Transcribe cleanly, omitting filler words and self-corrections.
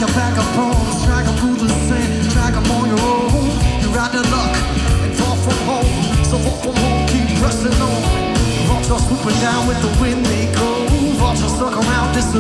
your vagabonds, drag them through the sand, drag them on your own. You're out of luck and far from home, so far from home, keep pressing on. Vultures swooping down with the wind they go. Vultures stuck around, disappear.